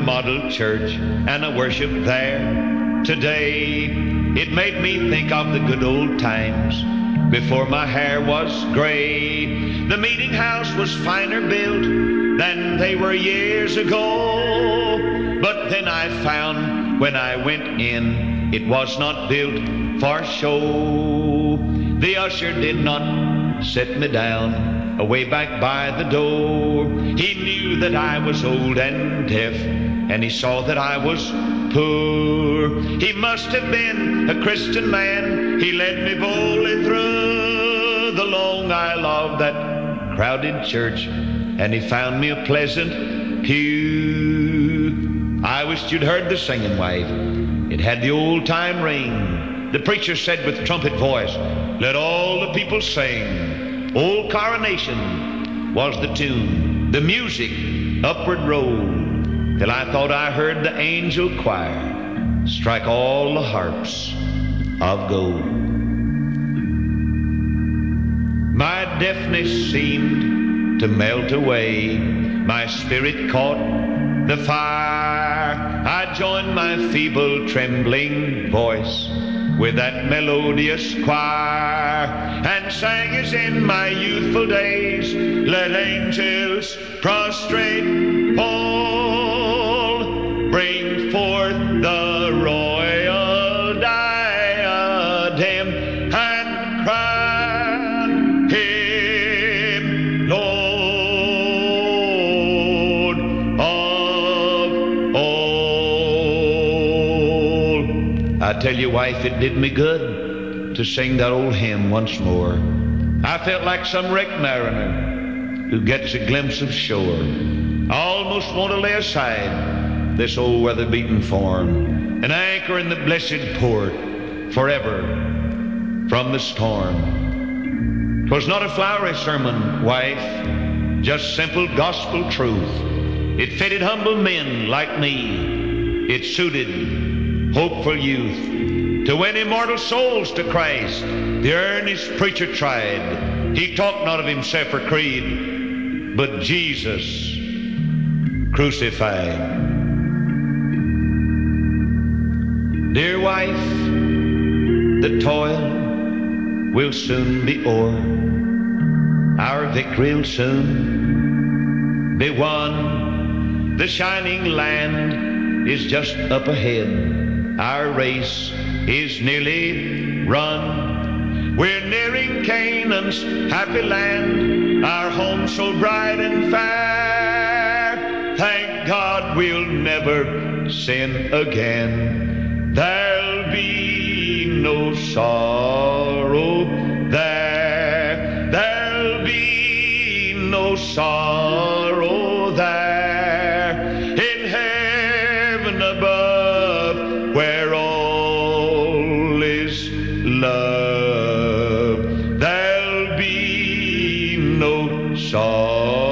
model church, and I worshiped there. Today, it made me think of the good old times before my hair was gray. The meeting house was finer built than they were years ago. But then I found when I went in, it was not built for show. The usher did not set me down away back by the door. He knew that I was old and deaf, and he saw that I was poor. He must have been a Christian man. He led me boldly through the long aisle of that crowded church, and he found me a pleasant pew. I wished you'd heard the singing, wife. It had the old-time ring. The preacher said with trumpet voice, "Let all the people sing." Old Coronation was the tune. The music upward rolled, till I thought I heard the angel choir strike all the harps of gold. My deafness seemed to melt away. My spirit caught the fire. I joined my feeble, trembling voice with that melodious choir, and sang as in my youthful days, "Let angels prostrate fall, bring forth the royal diadem, and crown him Lord of all." I tell you, wife, it did me good to sing that old hymn once more. I felt like some wrecked mariner who gets a glimpse of shore. I almost want to lay aside this old weather-beaten form and anchor in the blessed port forever from the storm. 'Twas not a flowery sermon, wife, just simple gospel truth. It fitted humble men like me. It suited hopeful youth. To win immortal souls to Christ, the earnest preacher tried. He talked not of himself or creed, but Jesus crucified. Dear wife, the toil will soon be o'er. Our victory'll soon be won. The shining land is just up ahead. Our race is nearly run. We're nearing Canaan's happy land, our home so bright and fair. Thank God we'll never sin again. There'll be no sorrow there. There'll be no sorrow there. In heaven above, where all is love, there'll be no sorrow.